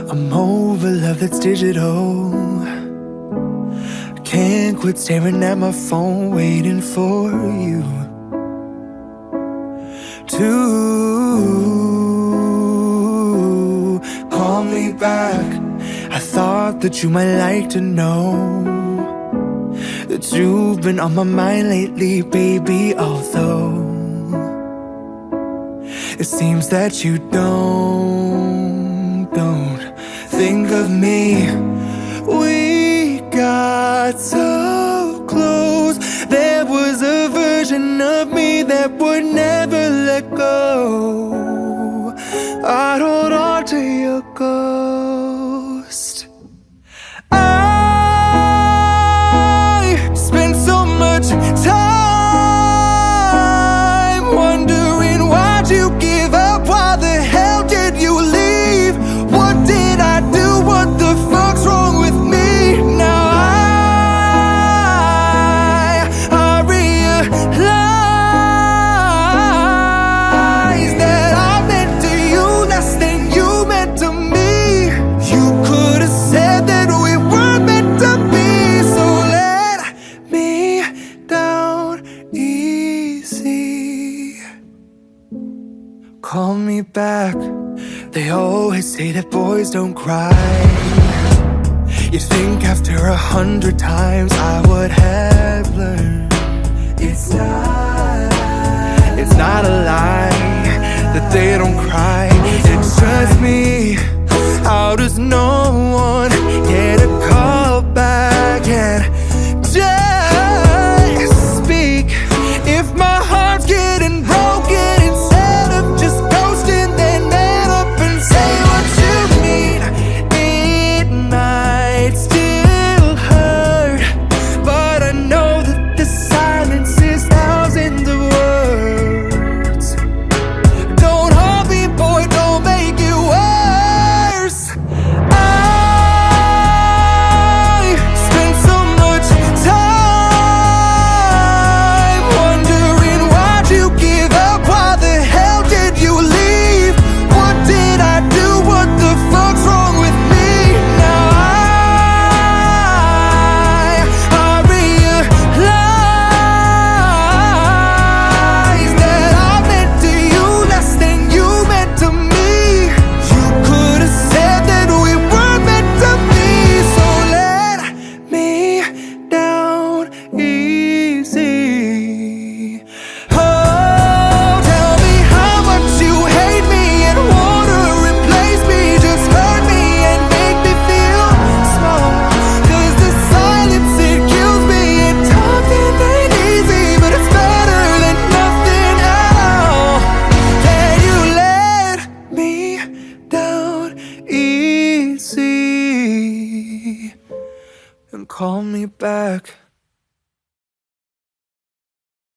I'm over love that's digital. Can't quit staring at my phone, waiting for you to call me back. I thought that you might like to know that you've been on my mind lately, baby. Although it seems that you don't think of me. We got so close. There was a version of me that would never let go. I'd hold on to your ghost. I spent so much time wondering, why'd you give up? Why the hell did you leave? What did I do? What the fuck's wrong with me? Now I realize that I meant to you less than you meant to me. You could have said that we weren't meant to be, so let me down easy. Call me back. They always say that boys don't cry. You'd think after 100 times I would have learned. It's not a lie that they don't cry. It's just me. How does no one get a call back and just speak? If my heart's getting broken, instead of just ghosting, then man up and say what you mean. It might still hurt, but I know that the silence is thousands of words. Don't hold me, boy, don't make it worse. I spent so much time wondering, why'd you give up? Why the hell did you leave? What did I do? What the fuck's wrong with me? Now I realize that I meant to you less than you meant to me. You could have said that we weren't meant to be, so let me down easy. Oh, tell me how much you hate me and wanna replace me. Just hurt me and make me feel small. 'Cause the silence, it kills me. And talking ain't easy, but it's better than nothing at all. Can you let me down easy and call me back?